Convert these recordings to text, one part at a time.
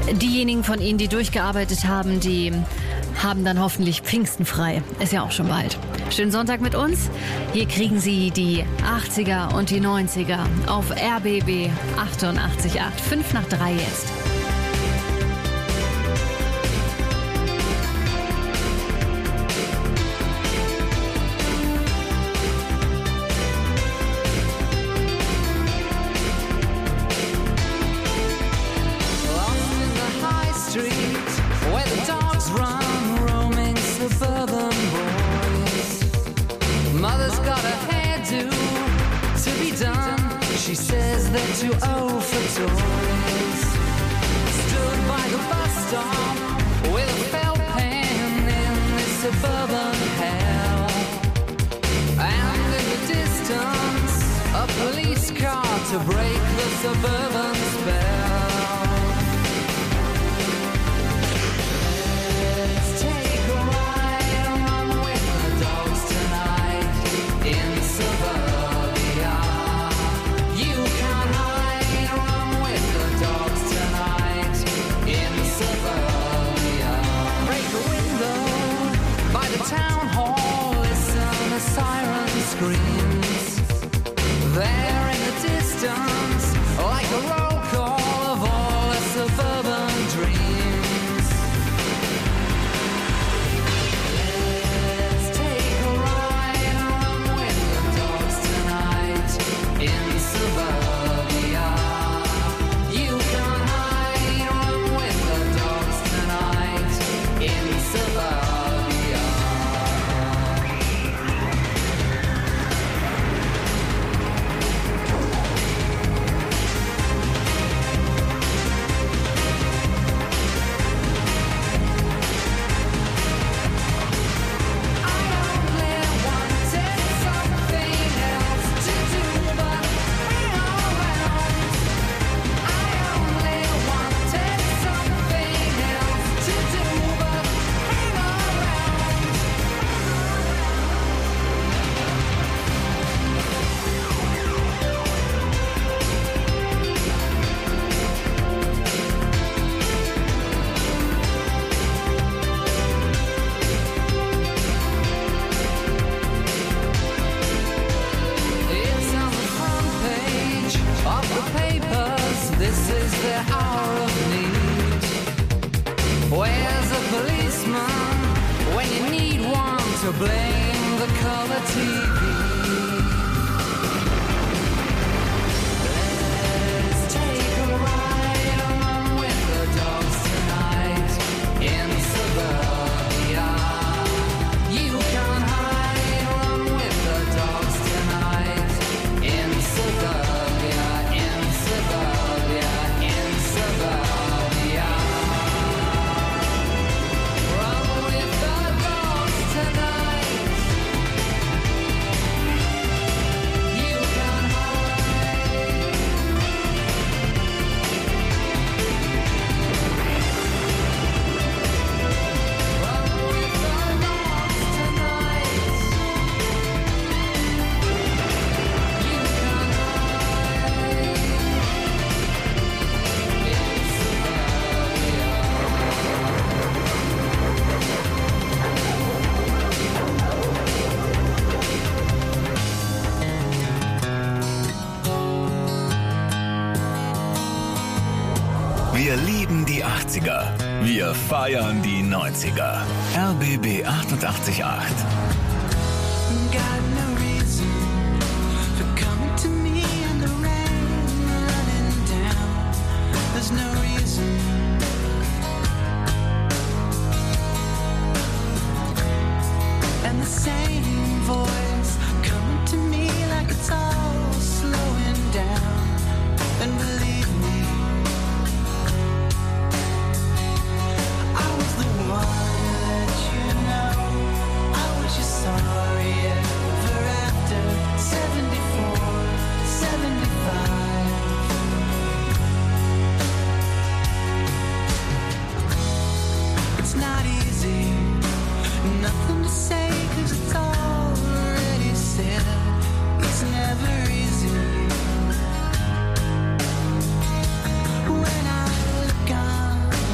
Diejenigen von Ihnen, die durchgearbeitet haben, die haben dann hoffentlich Pfingsten frei. Ist ja auch schon bald. Schönen Sonntag mit uns. Hier kriegen Sie die 80er und die 90er auf RBB 88.8. 5 nach 3 jetzt. She says they're too old for toys. Stood by the bus stop with a felt pen in this suburban hell. And in the distance, a police car to break the suburban spell. Let's take a ride and run with the dogs tonight in suburban. Town hall, listen, a siren screams. There in the distance, like a roll call of all the suburban dreams. Let's take a ride and run with the dogs tonight in suburbia. You can hide, run with the dogs tonight in suburbia. To blame the color TV. Let's take a ride and run with the dogs tonight in suburbia. You can hide, run with the dogs tonight in suburbia, in suburbia, in suburbia. Run with the dogs tonight. Wir lieben die 80er. Wir feiern die 90er. RBB 88.8. Nothing to say 'cause it's already said. It's never easy. When I look on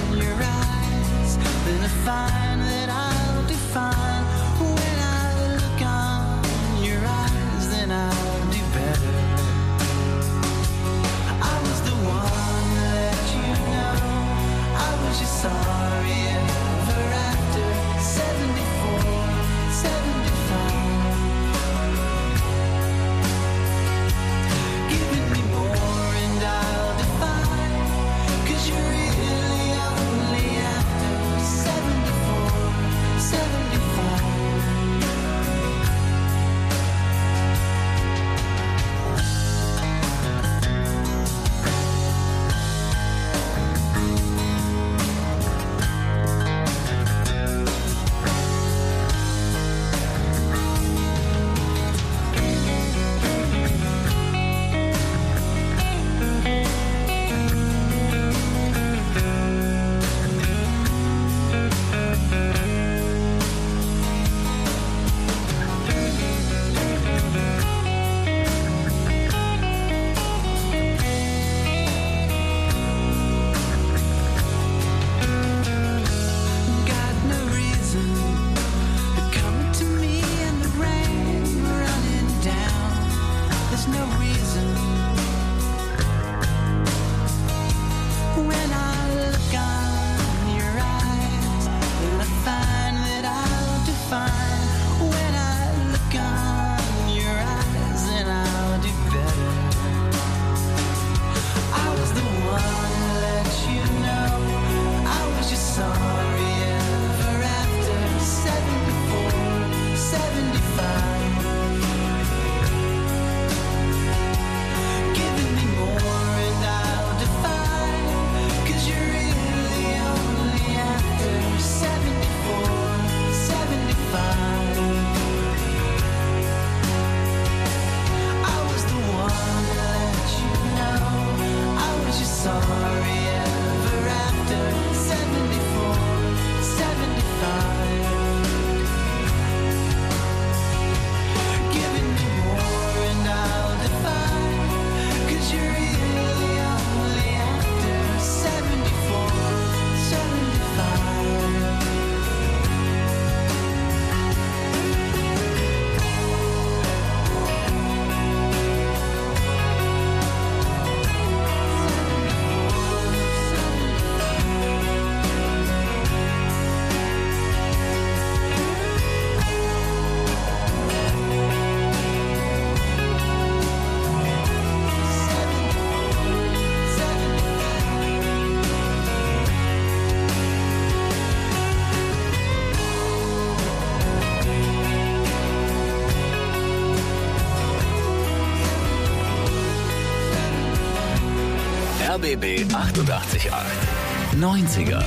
RBB 888 90er.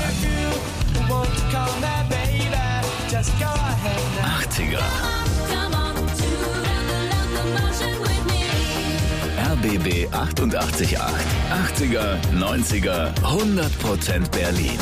80er. RBB 888 80er, 90er, 100% Berlin.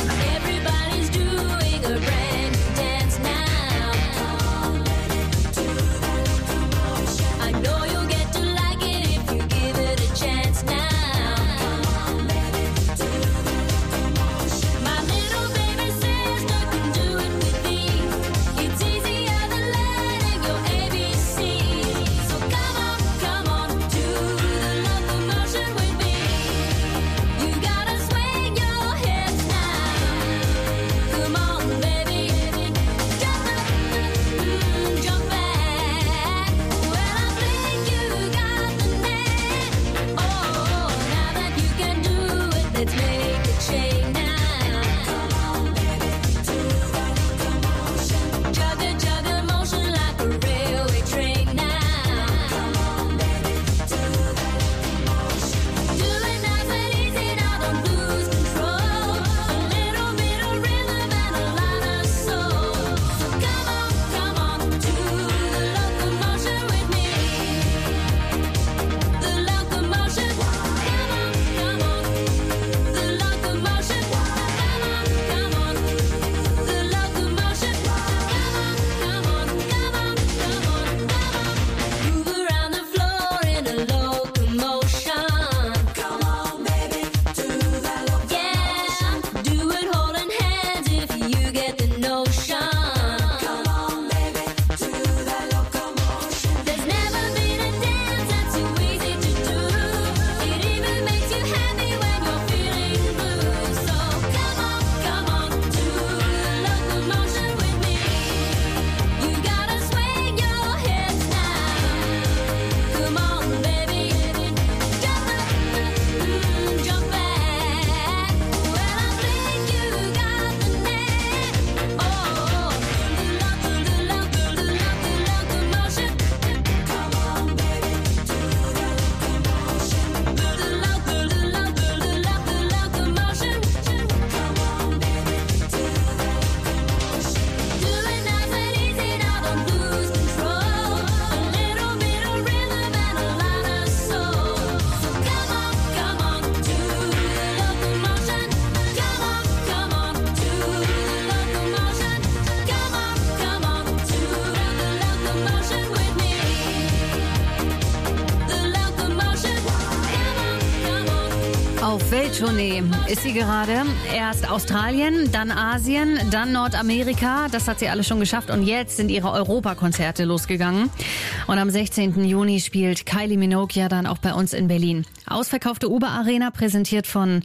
Auf Welttournee ist sie gerade. Erst Australien, dann Asien, dann Nordamerika. Das hat sie alles schon geschafft. Und jetzt sind ihre Europakonzerte losgegangen. Und am 16. Juni spielt Kylie Minogue ja dann auch bei uns in Berlin. Ausverkaufte Uber Arena, präsentiert von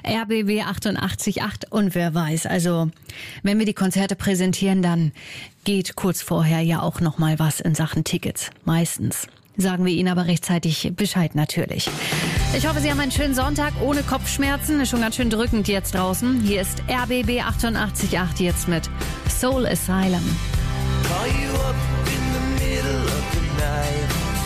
RBB 888. Und wer weiß, also wenn wir die Konzerte präsentieren, dann geht kurz vorher ja auch noch mal was in Sachen Tickets. Meistens. Sagen wir Ihnen aber rechtzeitig Bescheid natürlich. Ich hoffe, Sie haben einen schönen Sonntag ohne Kopfschmerzen. Ist schon ganz schön drückend jetzt draußen. Hier ist RBB 888 jetzt mit Soul Asylum. Call you up in the middle of the night,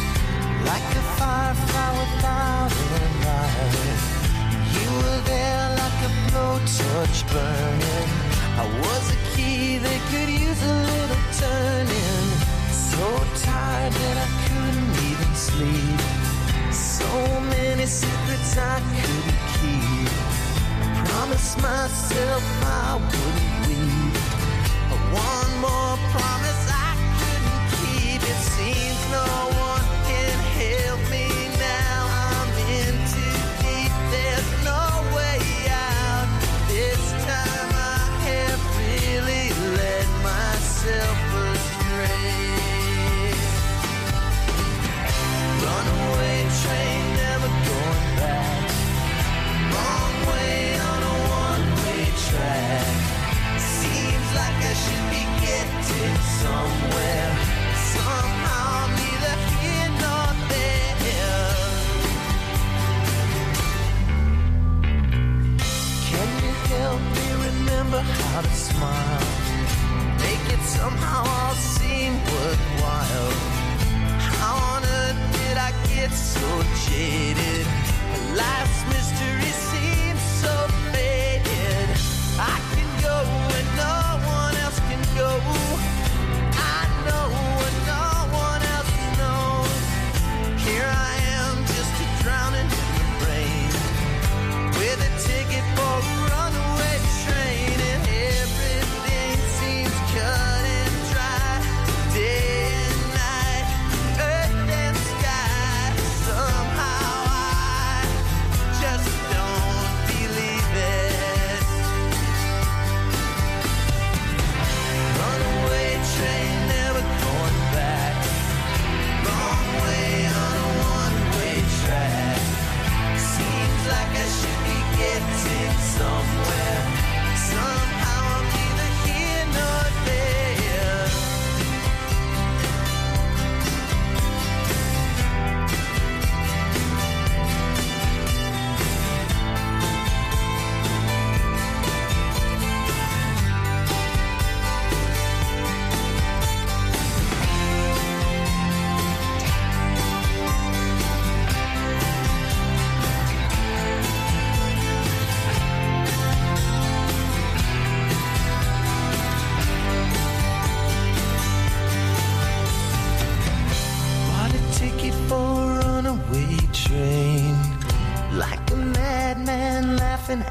like a firefly without a light. You were there like a blowtorch burning. I was a key that could use a little turning. So tired that I couldn't even sleep. So many secrets I couldn't keep. I promised myself I wouldn't weep. One more promise I couldn't keep. It seems no one can help me now. I'm in too deep. There's no way out. This time I have really led myself astray. Runaway train, never going back. Wrong way on a one-way track. Seems like I should be getting somewhere. Somehow I'm neither here nor there. Can you help me remember how to smile? Make it somehow all seem worthwhile. How on earth did I get so jaded? Life's mystery seems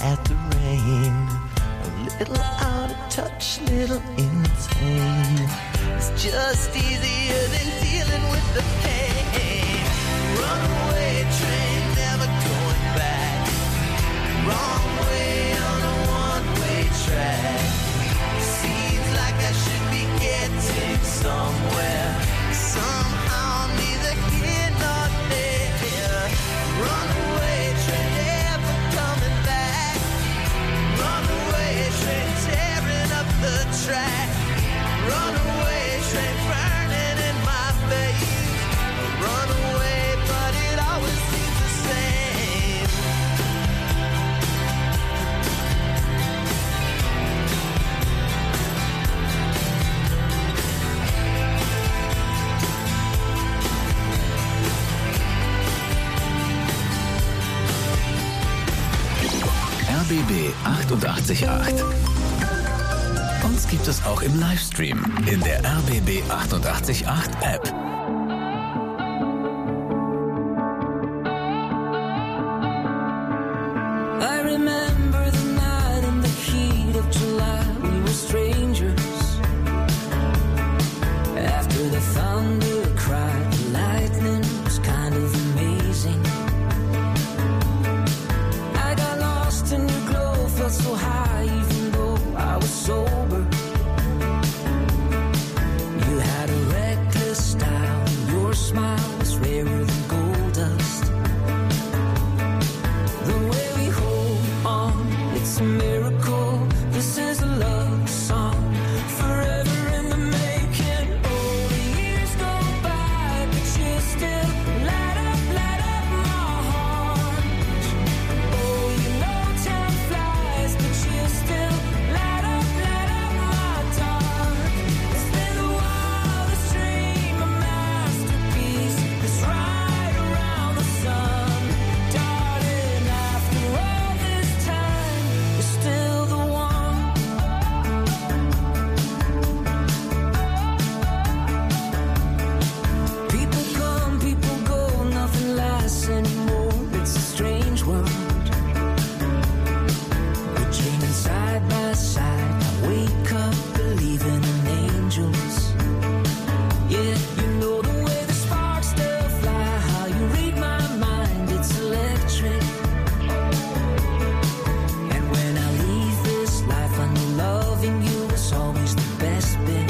at the rain. A little out of touch, little insane. It's just easier than dealing with the pain. Runaway train, never going back. Wrong way on a one-way track. Seems like I should be getting somewhere. Somehow neither here nor there. Runaway train, never coming back. Runaway train, tearing up the track. Runaway train, burning in my face. Runaway, but it always seems the same. RBB 888. Uns gibt es auch im Livestream in der RBB 888 App. I remember the night in the heat of July. We were strangers. After the thunder cried, the lightning was kind of amazing. I got lost in your glow, felt so high even though I was sober. You had a reckless style, your smile was rarer than gold dust. The way we hold on, it's a miracle. This is a love song, forever in the making. Oh, the years go by, but you still light up my heart. Oh, you know time flies, but you still light up my dark. It's been the wildest dream, a masterpiece that's right around the sun. Darling, after all this time, you're still the one. People come, people go, nothing lasts anymore. It's a strange world. We're dreaming side by side. I wake up believing in angels. Yeah, you know the way the sparks still fly, how you read my mind, it's electric. And when I leave this life, I know loving you was always the best bit.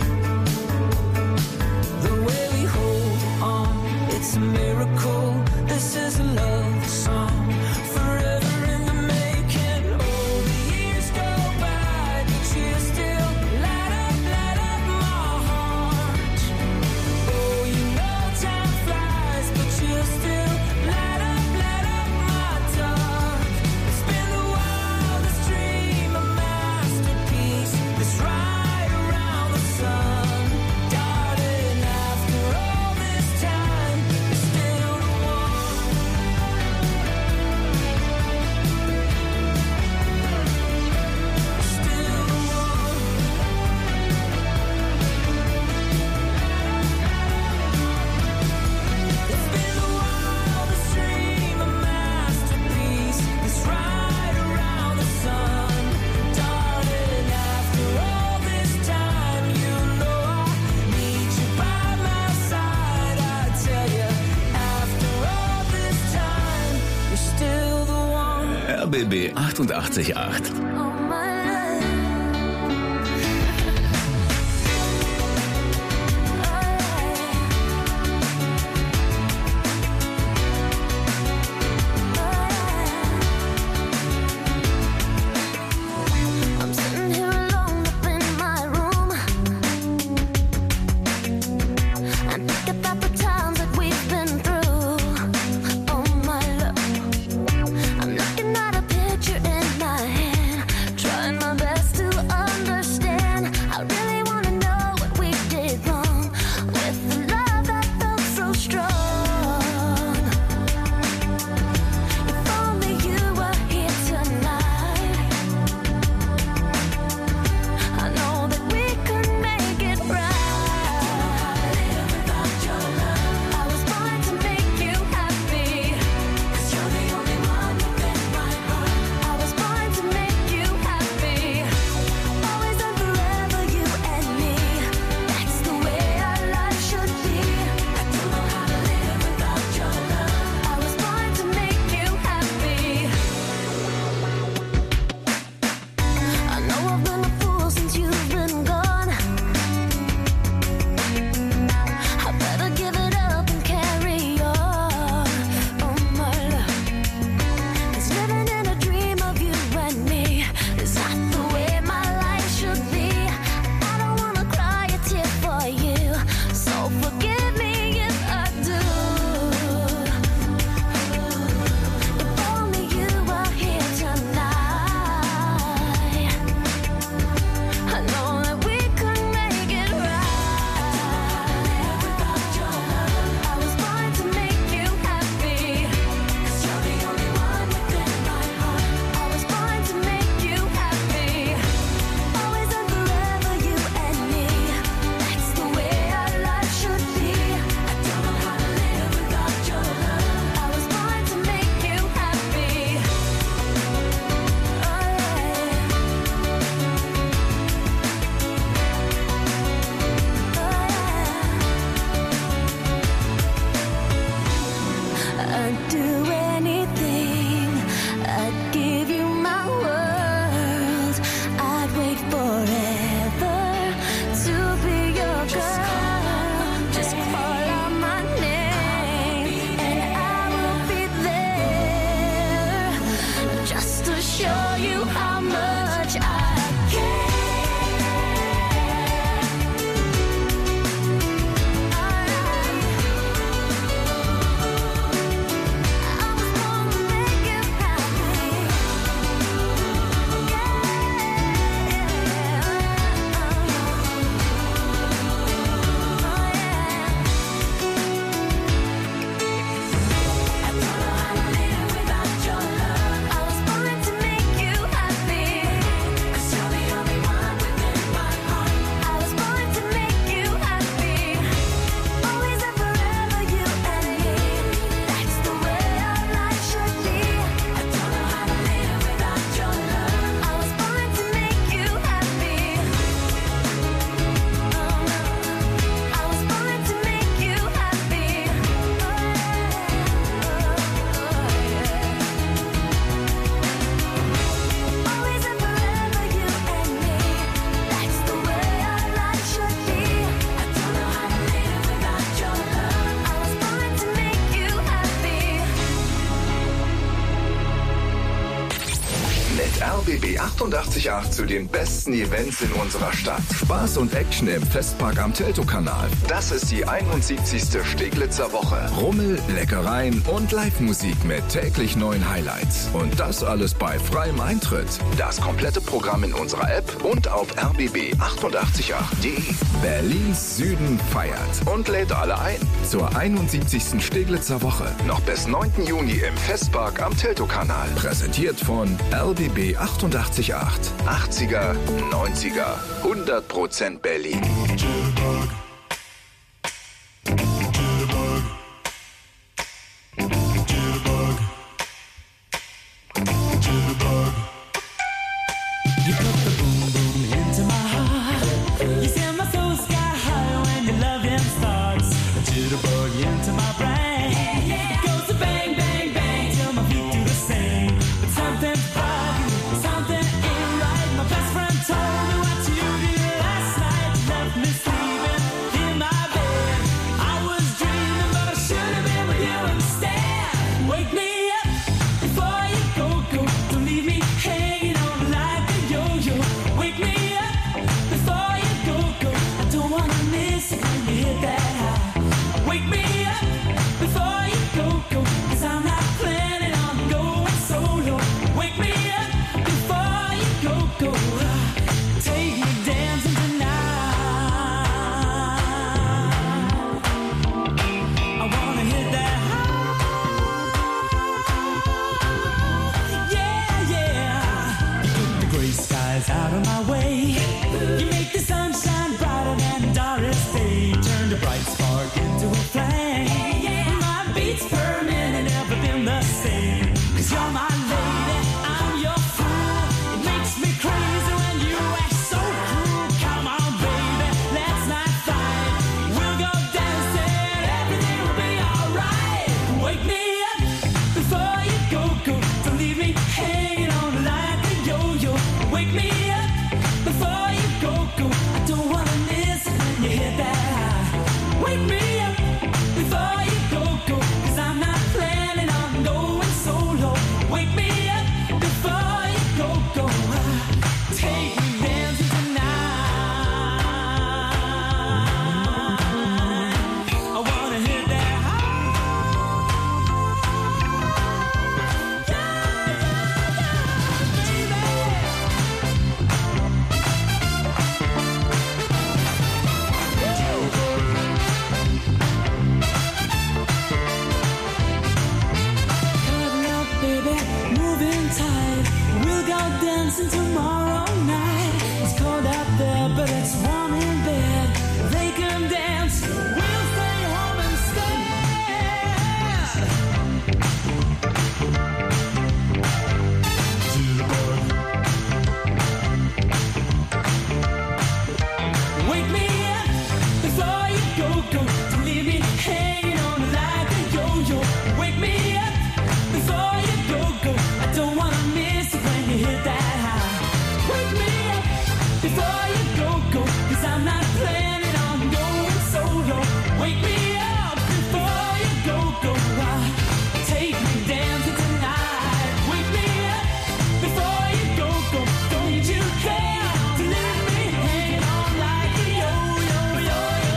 The way we hold on, it's a miracle. This is a love song, forever in the making. Oh, the years go by, but you still light up my heart. Oh, you know time flies, but you still light up my dark. It's been the wildest dream, a masterpiece that's right around the sun. Darling, after all this time, you're still the one. Still the one. It's been the wildest dream, a masterpiece that's right around the sun. Darling, after all this time, you know I need you by my side. I tell you, after all this time, you're still the one. RBB 888. All my life. I'm sitting here alone up in my room and think about the times that we've been through. Oh my love, I'm looking at a picture in my hand. 88.8 zu den besten Events in unserer Stadt. Spaß und Action im Festpark am Teltow-Kanal. Das ist die 71. Steglitzer Woche. Rummel, Leckereien und Live-Musik mit täglich neuen Highlights. Und das alles bei freiem Eintritt. Das komplette Programm in unserer App und auf rbb888.de. Berlins Süden feiert und lädt alle ein zur 71. Steglitzer Woche. Noch bis 9. Juni im Festpark am Teltow-Kanal. Präsentiert von RBB 88.8. 80er, 90er, 100% Berlin. Out of my way, you make the sunshine brighter than Doris Day. Turn the bright spark into a flame. My beats per minute never been the same. 'Cause you're my lady, I'm your fool. It makes me crazy when you act so cruel. Come on, baby, let's not fight. We'll go dancing, everything will be alright. Wake me up before you go. Don't leave me hanging on like a yo-yo. Wake me up before you go. I don't wanna miss it when you hit that high. Wake me up before you go. 'Cause I'm not planning on going solo. Wake me up before you go. Take me dancing tonight. I wanna hit that high. Dancing tomorrow night. It's cold out there, but it's warm in bed. They can dance, we'll stay home instead. Wake me up before you go. Don't leave me hanging on like a yo-yo. Wake me up before you go. I don't wanna miss it when you hit that. Before you go, 'cause I'm not planning on going solo. Wake me up before you go. Take me dancing tonight. Wake me up before you go. Don't you care to leave me hanging on like a yo-yo.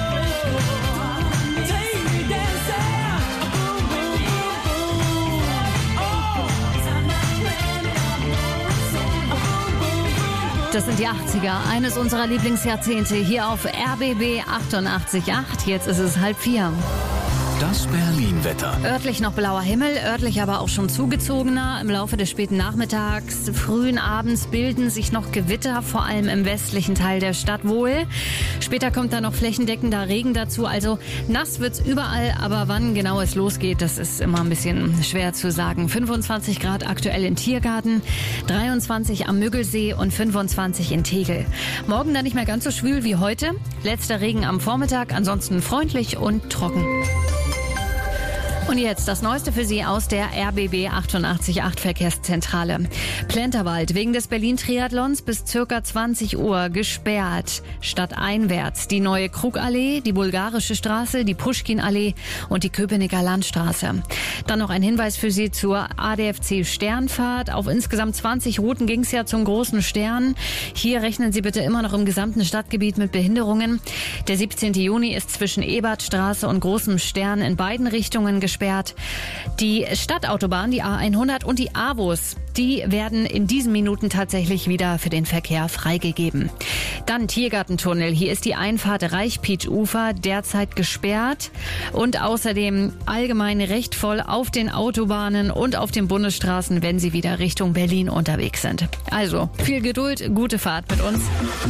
Take me dancing, boom, boom, boom, boom. Oh, 'cause I'm not planning on going solo. Boom, boom, boom. Das sind die 80er, eines unserer Lieblingsjahrzehnte hier auf RBB 88.8. Jetzt ist es 3:30. Das Berlin-Wetter. Örtlich noch blauer Himmel, örtlich aber auch schon zugezogener. Im Laufe des späten Nachmittags, frühen Abends bilden sich noch Gewitter, vor allem im westlichen Teil der Stadt wohl. Später kommt dann noch flächendeckender Regen dazu. Also nass wird's überall, aber wann genau es losgeht, das ist immer ein bisschen schwer zu sagen. 25 Grad aktuell in Tiergarten, 23 am Müggelsee und 25 in Tegel. Morgen dann nicht mehr ganz so schwül wie heute. Letzter Regen am Vormittag, ansonsten freundlich und trocken. Und Und jetzt das Neueste für Sie aus der RBB 888 Verkehrszentrale. Plenterwald wegen des Berlin-Triathlons bis ca. 20 Uhr gesperrt. Stadteinwärts die neue Krugallee, die Bulgarische Straße, die Puschkinallee und die Köpenicker Landstraße. Dann noch ein Hinweis für Sie zur ADFC Sternfahrt. Auf insgesamt 20 Routen ging es ja zum großen Stern. Hier rechnen Sie bitte immer noch im gesamten Stadtgebiet mit Behinderungen. Der 17. Juni ist zwischen Ebertstraße und Großem Stern in beiden Richtungen gesperrt. Die Stadtautobahn, die A100 und die AWUS, die werden in diesen Minuten tatsächlich wieder für den Verkehr freigegeben. Dann Tiergartentunnel. Hier ist die Einfahrt Reichpietsch-Ufer derzeit gesperrt und außerdem allgemein recht voll auf den Autobahnen und auf den Bundesstraßen, wenn Sie wieder Richtung Berlin unterwegs sind. Also viel Geduld, gute Fahrt mit uns.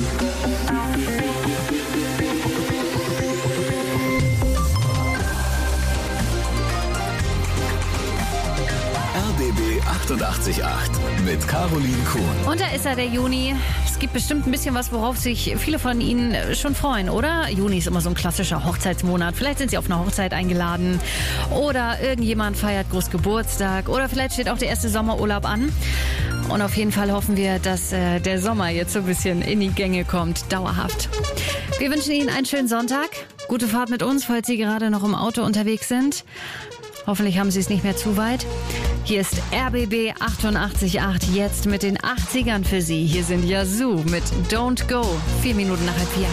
RBB 888 mit Caroline Kuhn. Und da ist er, der Juni. Es gibt bestimmt ein bisschen was, worauf sich viele von Ihnen schon freuen, oder? Juni ist immer so ein klassischer Hochzeitsmonat. Vielleicht sind Sie auf eine Hochzeit eingeladen oder irgendjemand feiert groß Geburtstag oder vielleicht steht auch der erste Sommerurlaub an. Und auf jeden Fall hoffen wir, dass der Sommer jetzt so ein bisschen in die Gänge kommt, dauerhaft. Wir wünschen Ihnen einen schönen Sonntag. Gute Fahrt mit uns, falls Sie gerade noch im Auto unterwegs sind. Hoffentlich haben Sie es nicht mehr zu weit. Hier ist RBB 888 jetzt mit den 80ern für Sie. Hier sind Yazoo mit Don't Go. 4 Minuten nach 3:30.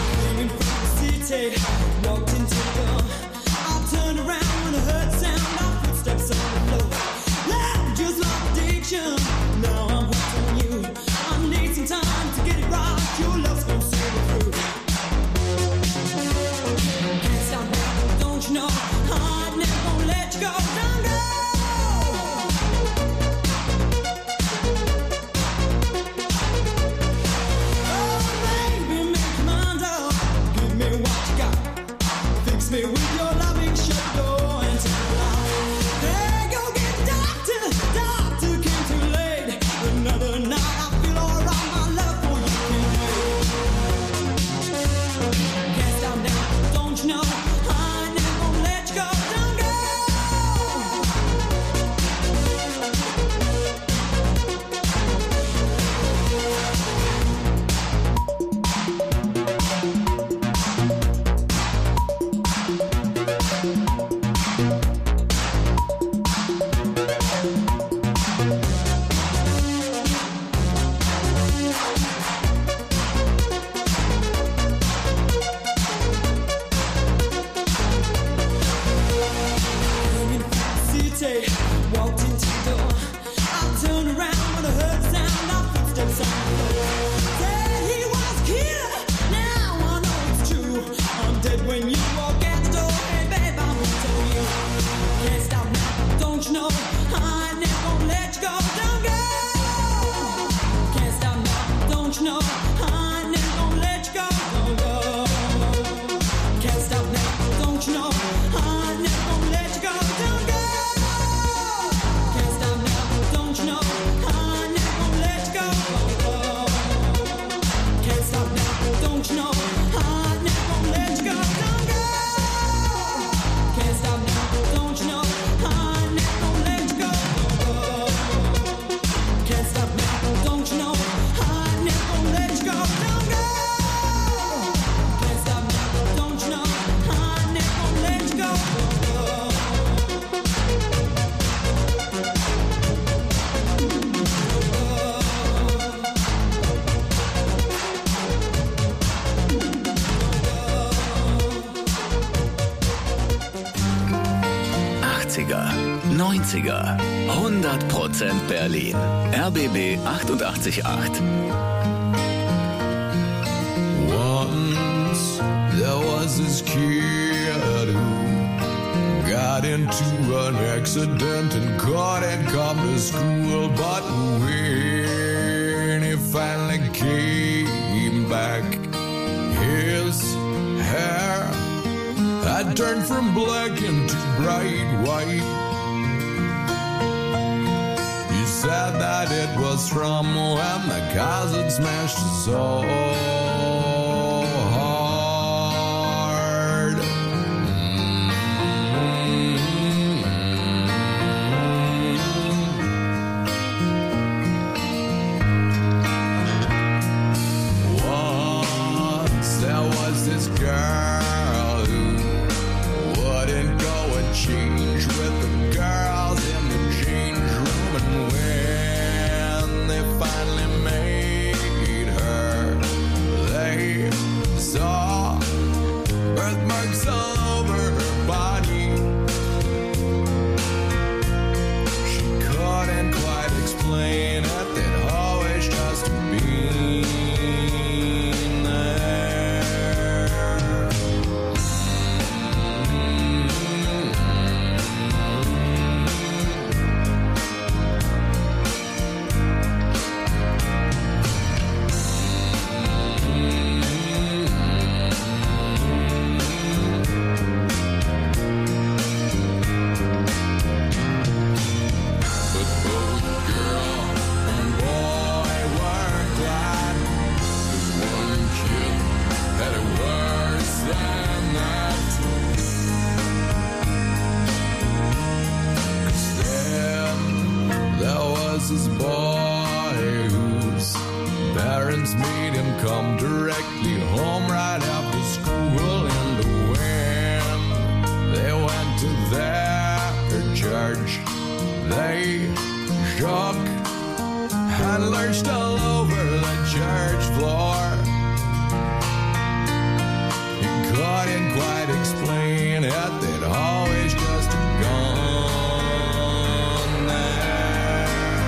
'80er, '90er, 100% Berlin. RBB 888. Once there was this kid who got into an accident and couldn't come to school. But when he finally came back, his hair had turned from black into bright white. He said that it was from when the cars had smashed his soul. dreams made him come directly home right after school. And when they went to their church, they shook and lurched all over the church floor. He couldn't quite explain it, they'd always just gone there.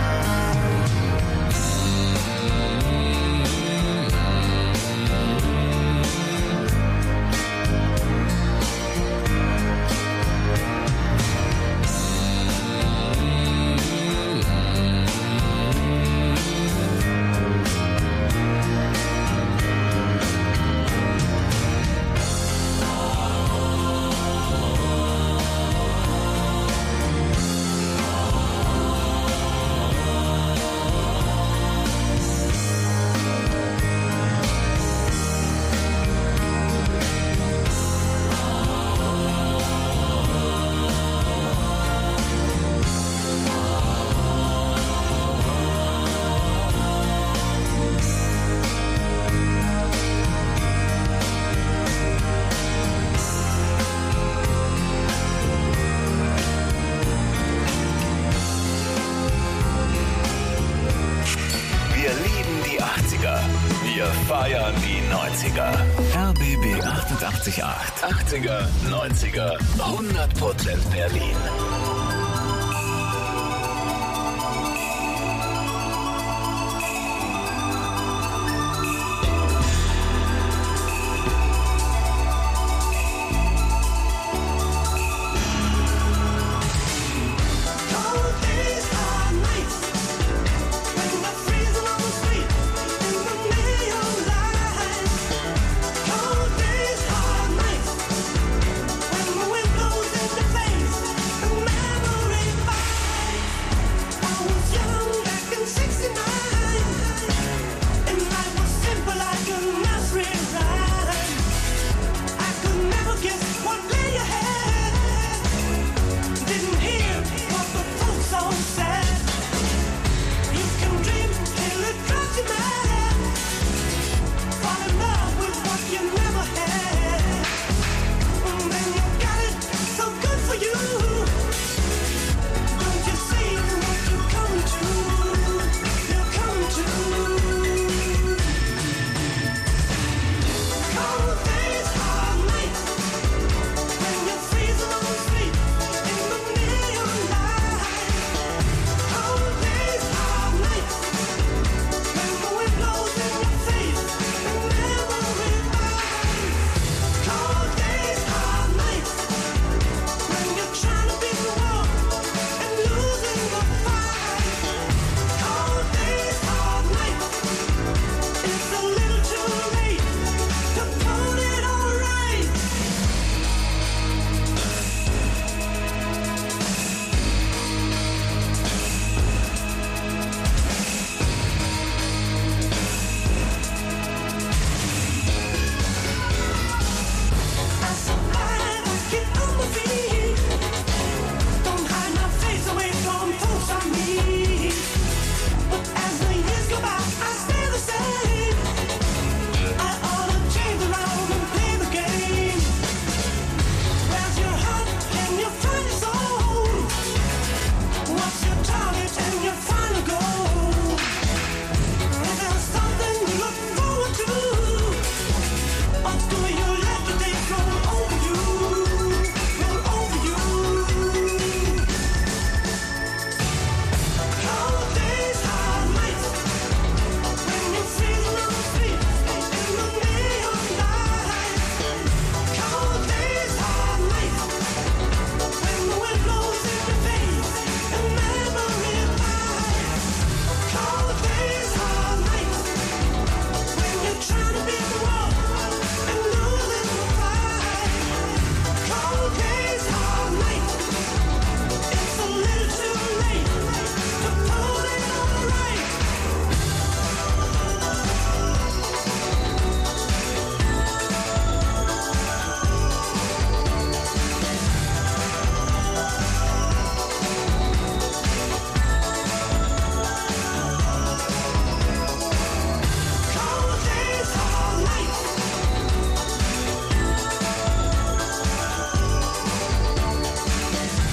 Wir feiern die 90er. RBB 88.8. 80er, 90er, 100% Berlin. Face,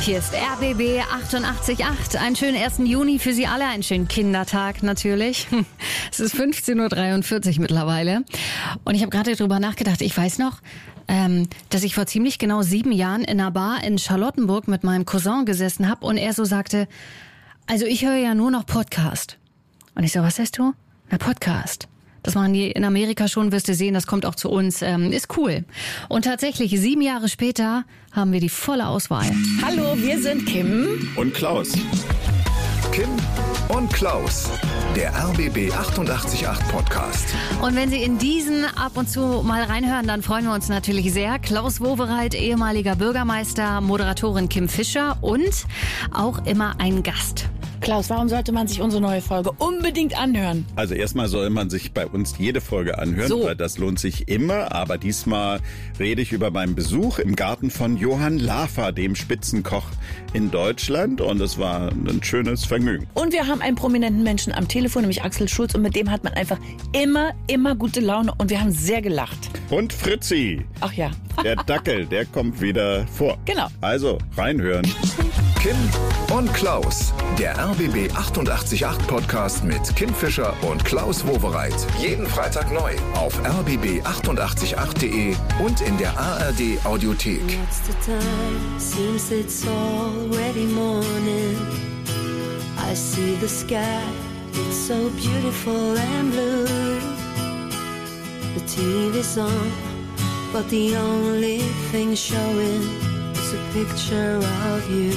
Hier ist RBB 88.8. Einen schönen 1. Juni für Sie alle. Einen schönen Kindertag natürlich. Es ist 15.43 Uhr mittlerweile. Und ich habe gerade drüber nachgedacht. Ich weiß noch, dass ich vor ziemlich genau 7 Jahren in einer Bar in Charlottenburg mit meinem Cousin gesessen habe und er so sagte, also ich höre ja nur noch Podcast. Und ich so, was heißt du? Na, Podcast. Das machen die in Amerika schon, wirst du sehen, das kommt auch zu uns. Ist cool. Und tatsächlich, 7 Jahre später haben wir die volle Auswahl. Hallo, wir sind Kim und Klaus. Kim und Klaus, der RBB 88.8 Podcast. Und wenn Sie in diesen ab und zu mal reinhören, dann freuen wir uns natürlich sehr. Klaus Wowereit, ehemaliger Bürgermeister, Moderatorin Kim Fischer und auch immer ein Gast. Klaus, warum sollte man sich unsere neue Folge unbedingt anhören? Also erstmal soll man sich bei uns jede Folge anhören, weil das lohnt sich immer. Aber diesmal rede ich über meinen Besuch im Garten von Johann Lafer, dem Spitzenkoch in Deutschland. Und es war ein schönes Vergnügen. Und wir haben einen prominenten Menschen am Telefon, nämlich Axel Schulz. Und mit dem hat man einfach immer gute Laune. Und wir haben sehr gelacht. Und Fritzi. Ach ja. Der Dackel, der kommt wieder vor. Genau. Also, reinhören. Kim und Klaus, der RBB 88.8 Podcast mit Kim Fischer und Klaus Wowereit. Jeden Freitag neu auf rbb888.de und in der ARD Audiothek. What's the time? Seems it's already morning. I see the sky, it's so beautiful and blue. The TV's on, but the only thing showing is a picture of you.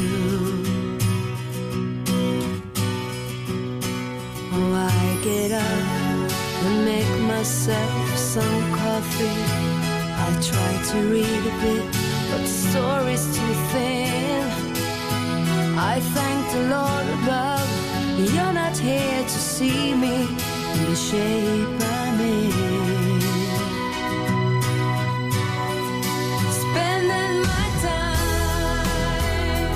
Oh, I get up and make myself some coffee. I try to read a bit, but the story's too thin. I thank the Lord above, you're not here to see me in the shape I'm in. Spending my time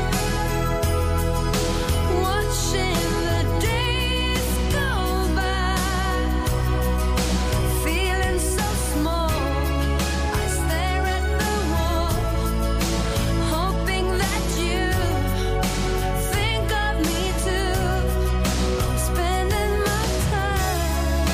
watching the days go by, feeling so small. I stare at the wall, hoping that you think of me too. I'm spending my time.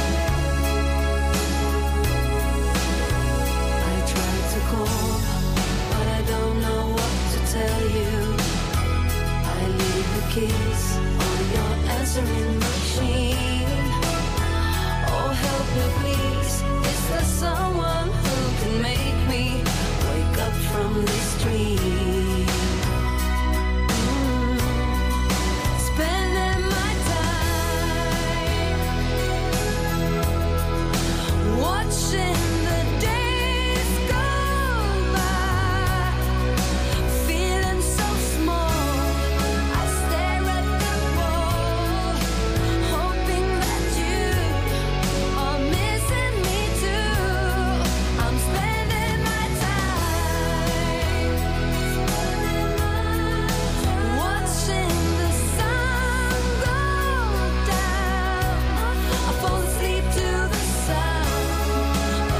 I tried to call, but I don't know what to tell you. I leave the keys on your answering machine. Oh, help me please, is there someone who can make me wake up from this dream? Spending my time watching the days go by, feeling so small. I stare at the wall, hoping that you are missing me too. I'm spending my time watching the sun go down. I fall asleep to the sound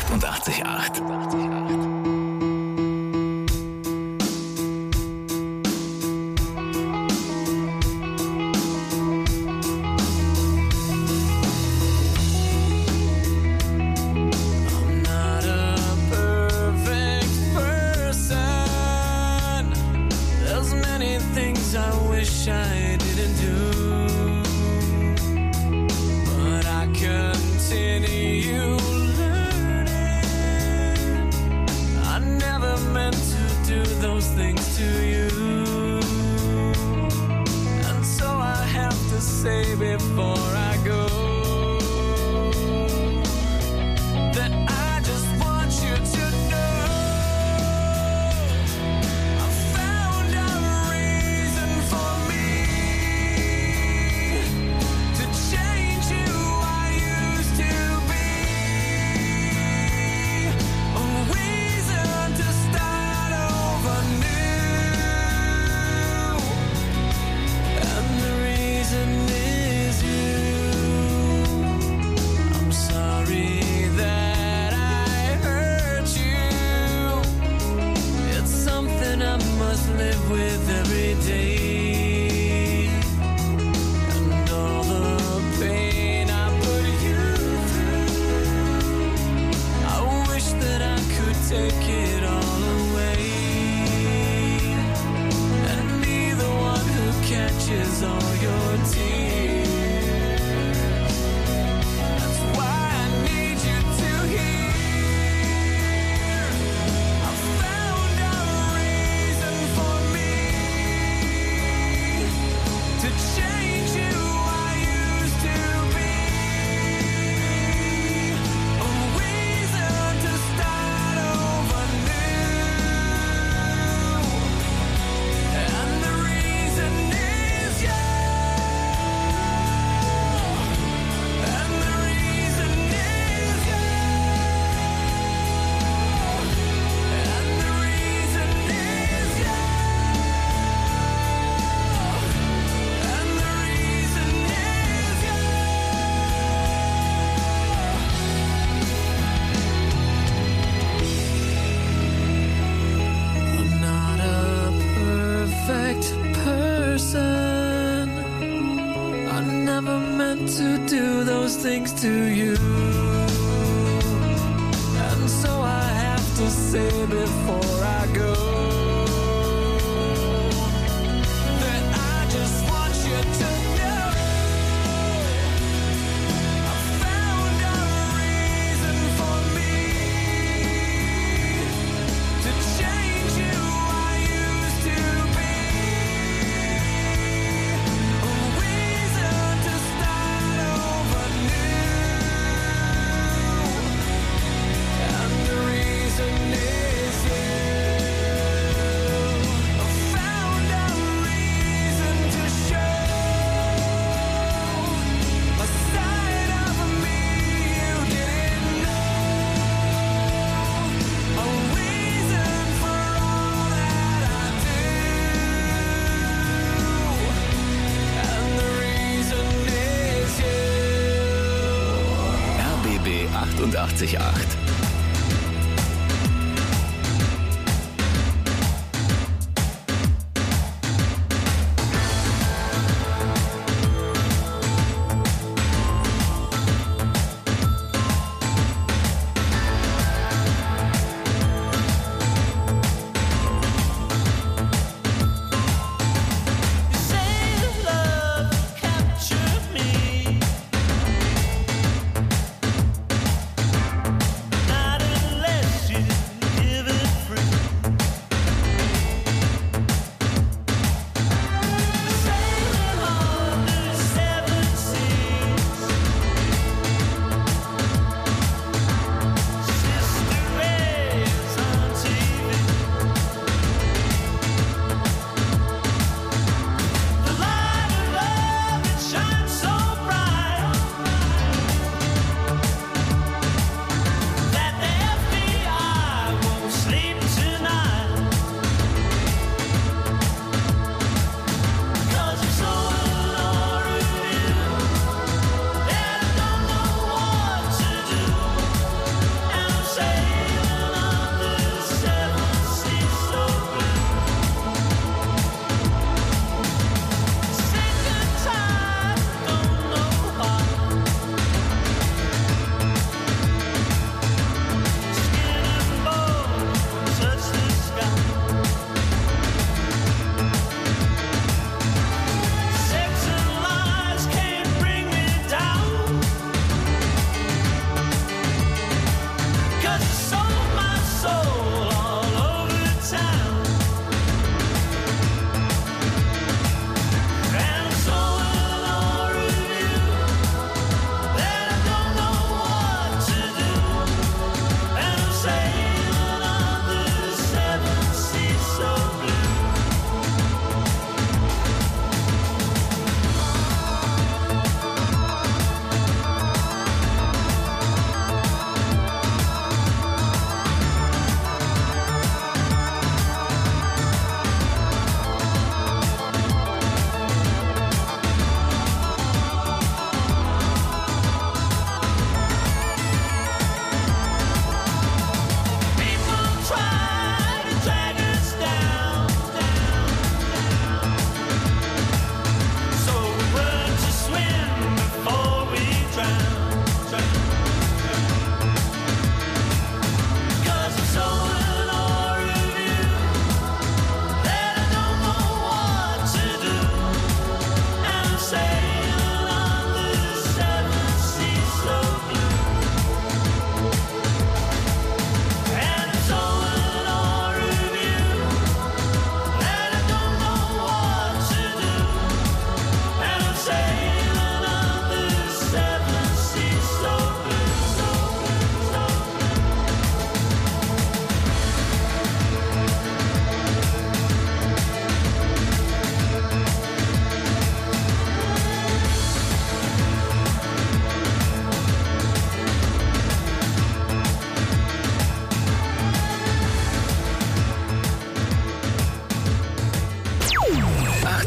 88,8. Things to you, and so I have to say before I go that I just want you to know I found a reason for me to change who I used to be, a reason to start over new. RBB 88,8.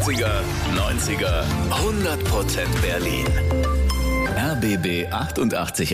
80er, 90er, 100% Berlin. RBB 88.8.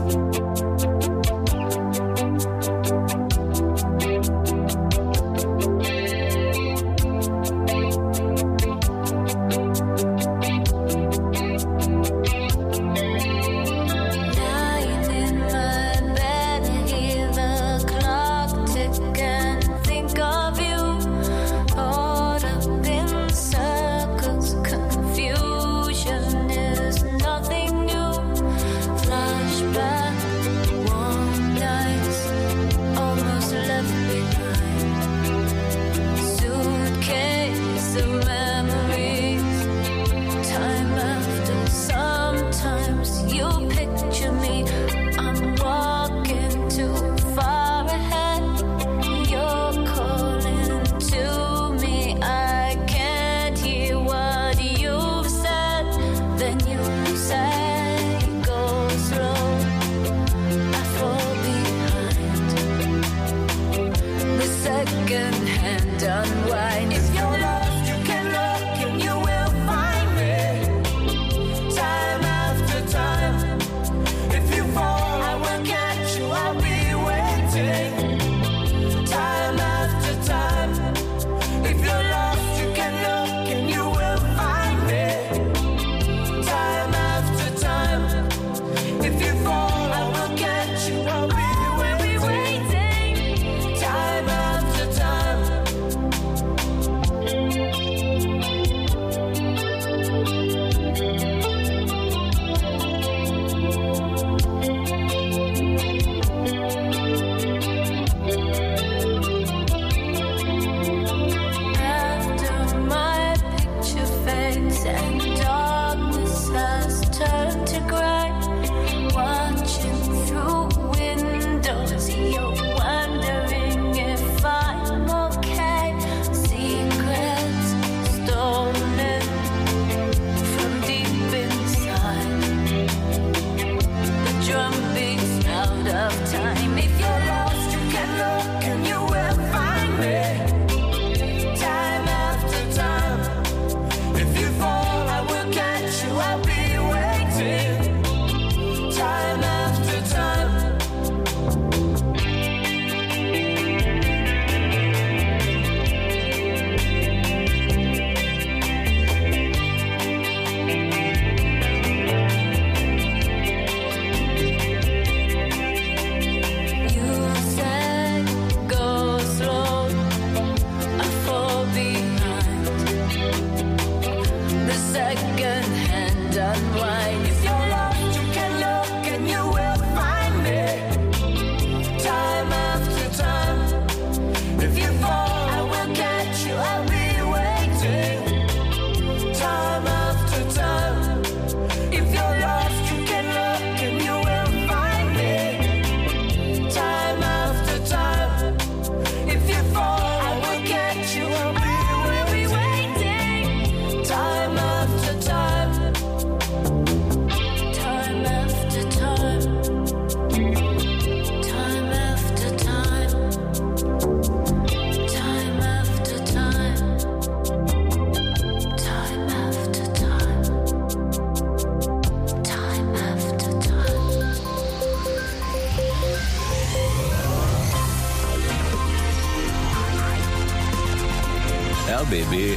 RBB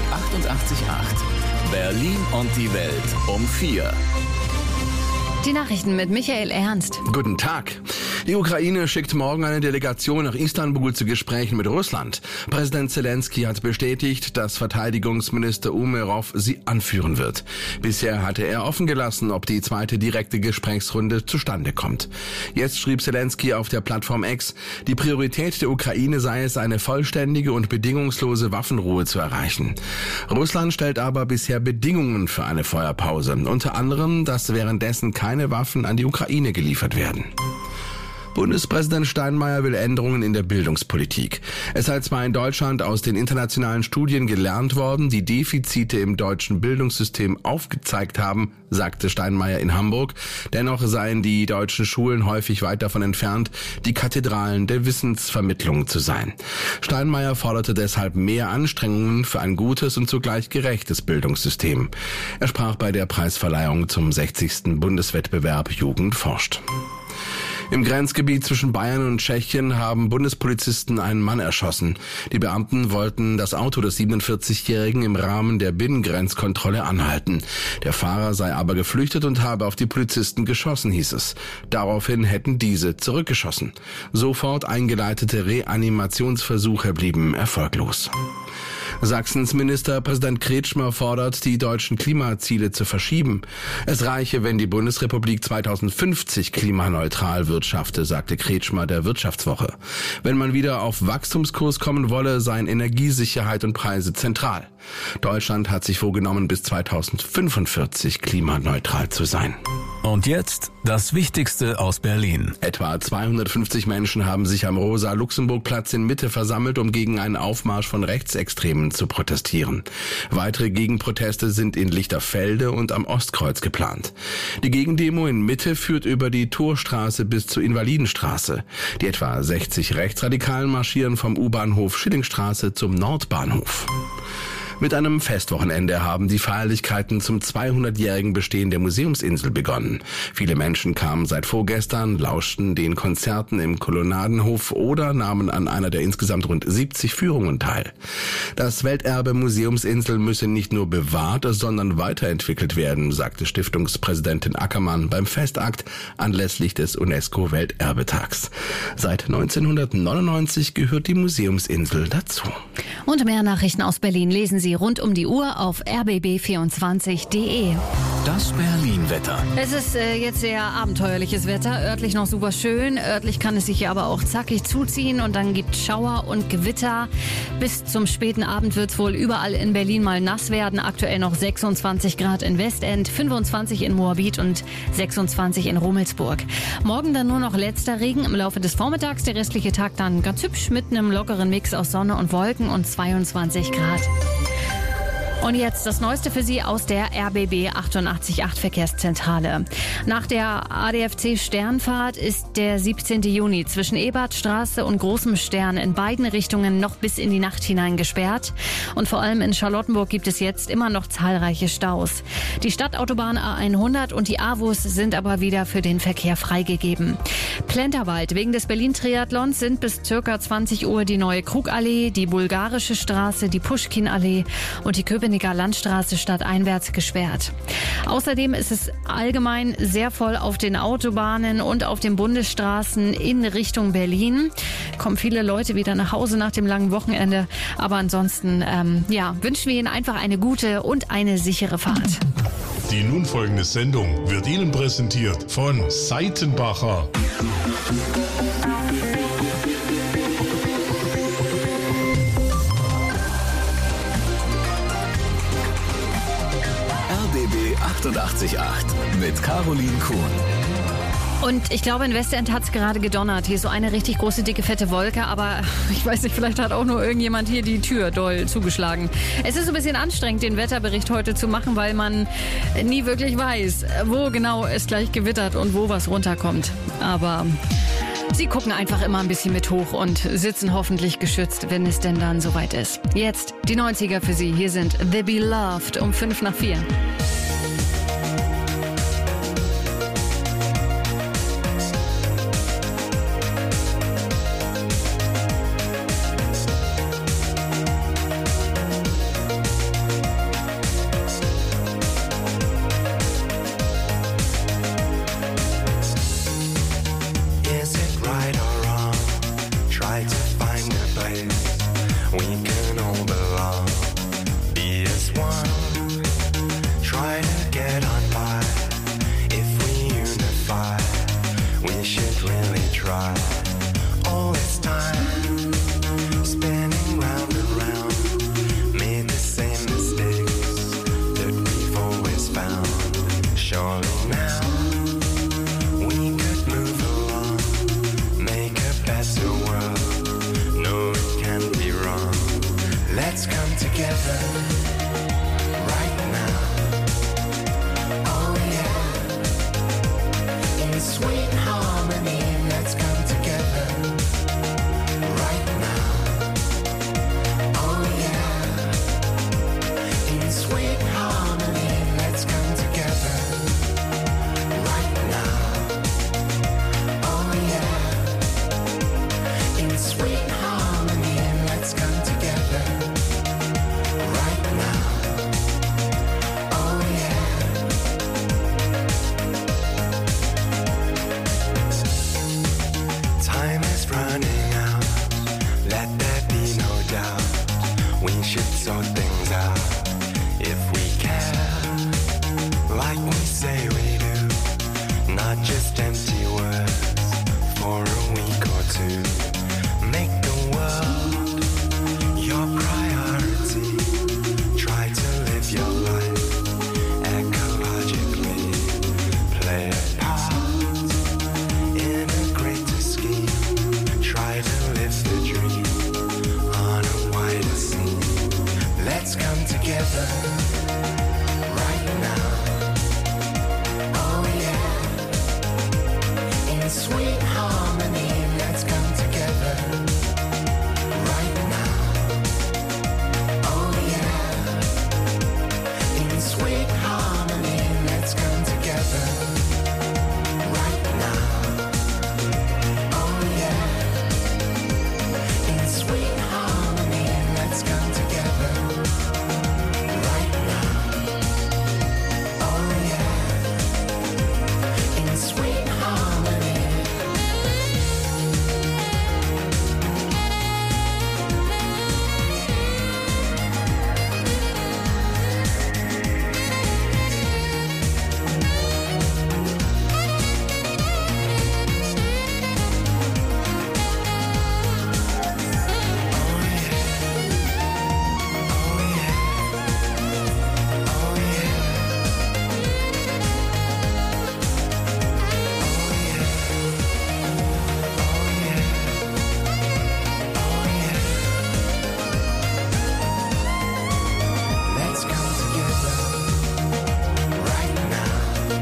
88.8. Berlin und die Welt um 4. Die Nachrichten mit Michael Ernst. Guten Tag. Die Ukraine schickt morgen eine Delegation nach Istanbul zu Gesprächen mit Russland. Präsident Zelensky hat bestätigt, dass Verteidigungsminister Umerov sie anführen wird. Bisher hatte er offen gelassen, ob die zweite direkte Gesprächsrunde zustande kommt. Jetzt schrieb Zelensky auf der Plattform X, die Priorität der Ukraine sei es, eine vollständige und bedingungslose Waffenruhe zu erreichen. Russland stellt aber bisher Bedingungen für eine Feuerpause, unter anderem, dass währenddessen keine Waffen an die Ukraine geliefert werden. Bundespräsident Steinmeier will Änderungen in der Bildungspolitik. Es sei zwar in Deutschland aus den internationalen Studien gelernt worden, die Defizite im deutschen Bildungssystem aufgezeigt haben, sagte Steinmeier in Hamburg. Dennoch seien die deutschen Schulen häufig weit davon entfernt, die Kathedralen der Wissensvermittlung zu sein. Steinmeier forderte deshalb mehr Anstrengungen für ein gutes und zugleich gerechtes Bildungssystem. Er sprach bei der Preisverleihung zum 60. Bundeswettbewerb Jugend forscht. Im Grenzgebiet zwischen Bayern und Tschechien haben Bundespolizisten einen Mann erschossen. Die Beamten wollten das Auto des 47-Jährigen im Rahmen der Binnengrenzkontrolle anhalten. Der Fahrer sei aber geflüchtet und habe auf die Polizisten geschossen, hieß es. Daraufhin hätten diese zurückgeschossen. Sofort eingeleitete Reanimationsversuche blieben erfolglos. Sachsens Ministerpräsident Kretschmer fordert, die deutschen Klimaziele zu verschieben. Es reiche, wenn die Bundesrepublik 2050 klimaneutral wirtschafte, sagte Kretschmer der Wirtschaftswoche. Wenn man wieder auf Wachstumskurs kommen wolle, seien Energiesicherheit und Preise zentral. Deutschland hat sich vorgenommen, bis 2045 klimaneutral zu sein. Und jetzt das Wichtigste aus Berlin. Etwa 250 Menschen haben sich am Rosa-Luxemburg-Platz in Mitte versammelt, um gegen einen Aufmarsch von Rechtsextremen zu protestieren. Weitere Gegenproteste sind in Lichterfelde und am Ostkreuz geplant. Die Gegendemo in Mitte führt über die Torstraße bis zur Invalidenstraße. Die etwa 60 Rechtsradikalen marschieren vom U-Bahnhof Schillingstraße zum Nordbahnhof. Mit einem Festwochenende haben die Feierlichkeiten zum 200-jährigen Bestehen der Museumsinsel begonnen. Viele Menschen kamen seit vorgestern, lauschten den Konzerten im Kolonnadenhof oder nahmen an einer der insgesamt rund 70 Führungen teil. Das Welterbe Museumsinsel müsse nicht nur bewahrt, sondern weiterentwickelt werden, sagte Stiftungspräsidentin Ackermann beim Festakt anlässlich des UNESCO-Welterbetags. Seit 1999 gehört die Museumsinsel dazu. Und mehr Nachrichten aus Berlin lesen Sie rund um die Uhr auf rbb24.de. Das Berlin-Wetter. Es ist jetzt sehr abenteuerliches Wetter, örtlich noch super schön. Örtlich kann es sich hier aber auch zackig zuziehen und dann gibt Schauer und Gewitter. Bis zum späten Abend wird es wohl überall in Berlin mal nass werden. Aktuell noch 26 Grad in Westend, 25 in Moabit und 26 in Rummelsburg. Morgen dann nur noch letzter Regen im Laufe des Vormittags. Der restliche Tag dann ganz hübsch mit einem lockeren Mix aus Sonne und Wolken und 22 Grad. Und jetzt das Neueste für Sie aus der RBB 888 Verkehrszentrale. Nach der ADFC Sternfahrt ist der 17. Juni zwischen Ebertstraße und Großem Stern in beiden Richtungen noch bis in die Nacht hinein gesperrt. Und vor allem in Charlottenburg gibt es jetzt immer noch zahlreiche Staus. Die Stadtautobahn A100 und die AWUS sind aber wieder für den Verkehr freigegeben. Plenterwald. Wegen des Berlin-Triathlons sind bis ca. 20 Uhr die Neue Krugallee, die Bulgarische Straße, die Puschkinallee und die Köpenicker Landstraße stadteinwärts gesperrt. Außerdem ist es allgemein sehr voll auf den Autobahnen und auf den Bundesstraßen in Richtung Berlin. Kommen viele Leute wieder nach Hause nach dem langen Wochenende. Aber ansonsten wünschen wir Ihnen einfach eine gute und eine sichere Fahrt. Die nun folgende Sendung wird Ihnen präsentiert von Seitenbacher. RBB 888 mit Caroline Kuhn. Und ich glaube, in Westend hat es gerade gedonnert. Hier ist so eine richtig große, dicke, fette Wolke. Aber ich weiß nicht, vielleicht hat auch nur irgendjemand hier die Tür doll zugeschlagen. Es ist ein bisschen anstrengend, den Wetterbericht heute zu machen, weil man nie wirklich weiß, wo genau es gleich gewittert und wo was runterkommt. Aber Sie gucken einfach immer ein bisschen mit hoch und sitzen hoffentlich geschützt, wenn es denn dann soweit ist. Jetzt die 90er für Sie. Hier sind The Beloved um 3:55. We can all belong, be as one. come together right now. Oh yeah, in sweet harmony, let's come together right now. Oh yeah, in sweet harmony, let's come together right now. Oh yeah, in sweet harmony, let's come together right now. Oh yeah, in sweet harmony. Let's come together right now.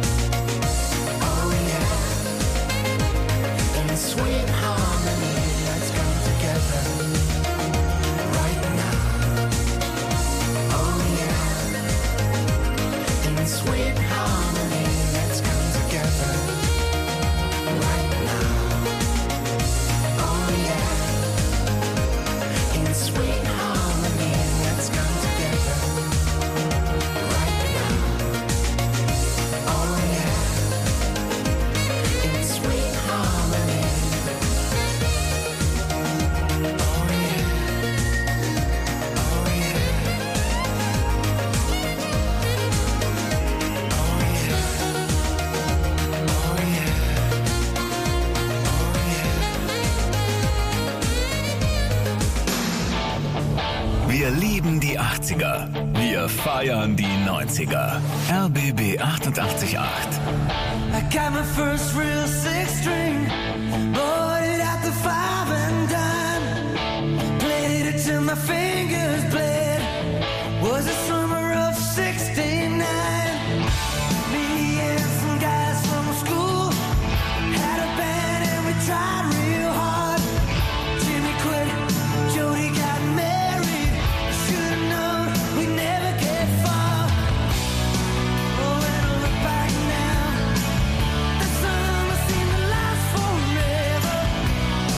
Oh yeah, in sweet harmony, let's come together right now. Oh yeah, in sweet harmony, let's come together right now. Oh yeah, in sweet harmony, let's come together right now. Oh yeah, in sweet harmony. Oh yeah, oh yeah, oh yeah, Wir lieben die 80er. Wir feiern die 90er. RBB 88.8. I got my first real six string, bought it at the five and dime, played it till my fingers